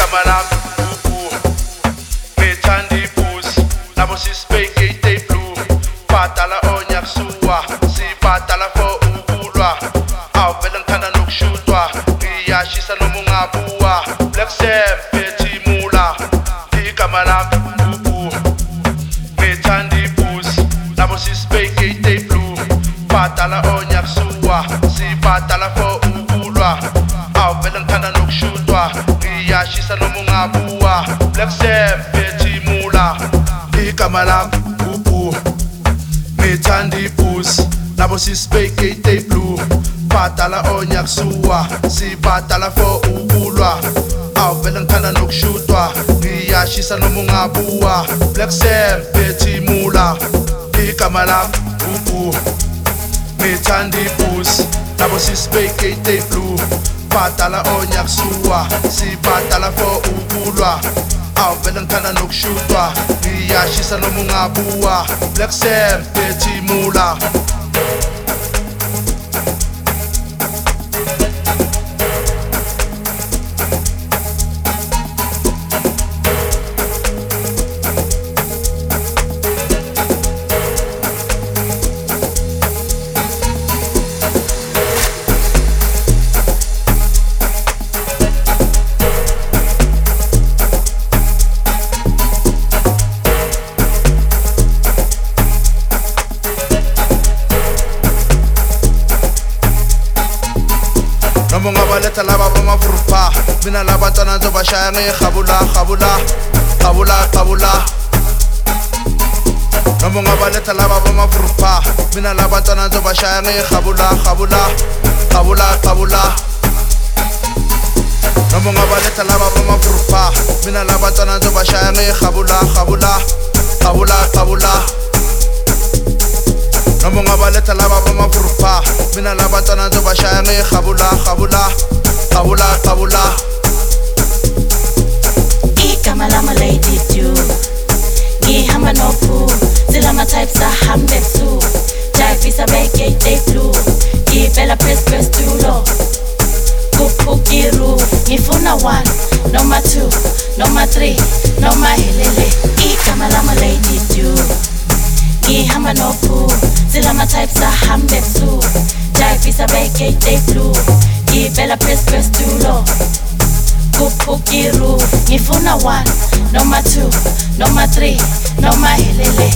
igama lami ubu ngithanda ibhuzi nabo sisibheke day blue bhadala onya kusuwa sibhadala for ukulwa awuvele ngithanda nokushutwa ngiyashisa noma ungabuwa Black Sam bethi mula igama lami ubu ngithanda ibhuzi nabo sisibheke day blue bhadala onya kusuwa sibhadala for ukulwa awuvele ngithanda nokushutwa ngiyashisa noma ungabuwa Black Sam bethi mula igama lami ubu ngithanda ibhuzi nabo sisibheke day blue bhadala onya kusuwa sibhadala for ukulwa awuvele ngithanda nokushutwa ngiyashisa noma ungabuwa Black Sam bethi mula igama lami ubu ngithanda ibhuzi nabo sisibheke day blue bhadala onya kusuwa sibhadala for ukulwa awuvele ngithanda nokushutwa ngiyashisa noma ungabuwa Black Sam bethi mula noma ungabaletha laba bamavurupha mina labantwana ngizobashaya ngekhabula khabula khabula khabula noma ungabaletha laba bamavurupha mina labantwana ngizobashaya ngekhabula khabula khabula khabula noma ungabaletha laba bamavurupha mina labantwana ngizobashaya ngekhabula khabula khabula khabula noma ungabaletha laba bamavurupha mina labantwana ngizobashaya ngekhabula khabula khabula khabula igama lama lady do ngihamba nophu zilama types ahambe ebusuku jayivisa beke day blue ngivela press tulo kuphuk iroof ngifuna 1 noma 2 noma 3 noma helele igama lama lady do ngihamba nophu zilama types ahambe ebusuku jayivisa beke day blue ngivela press tulo kuphuk iroof ngifuna 1 noma 2 noma 3 noma helele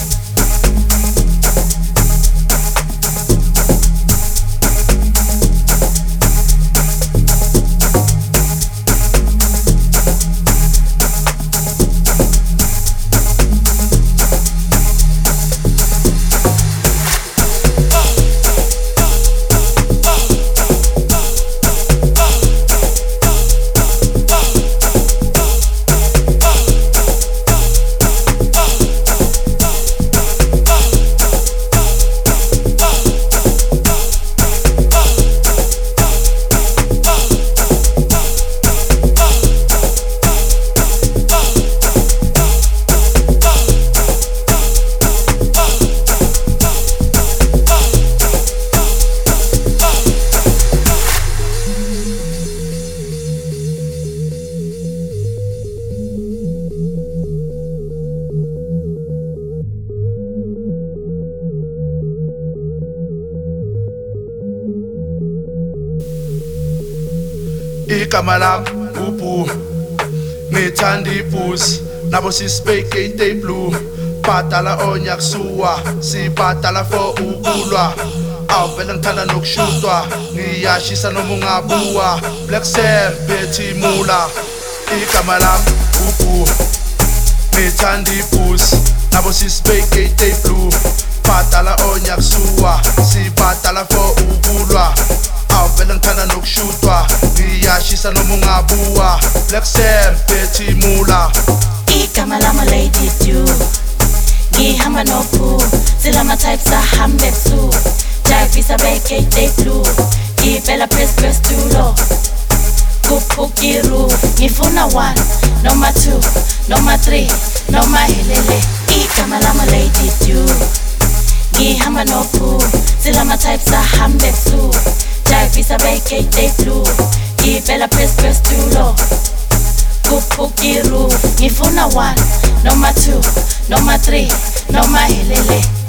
igama lami ubu ngithanda ibhuzi nabo sisibheke day blue bhadala onya kusuwa sibhadala for ukulwa awuvele ngithanda nokushutwa ngiyashisa noma ungabuwa Black Sam bethi mula igama lami ubu ngithanda ibhuzi nabo sisibheke day blue bhadala onya kusuwa sibhadala for ukulwa awuvele ngithanda nokushutwa ngiyashisa noma ungabuwa Black Sam bethi mula igama lama lady do ngihamba nophu zilama types ahambe ebusuku jayivisa beke day blue ngivela press tulo kuphuk iroof ngifuna 1 noma 2 noma 3 noma helele igama lama lady do ngihamba nophu zilama types ahambe ebusuku jayivisa beke day blue ngivela press tulo kupukiru ngifuna 1 noma 2 noma 3 noma helele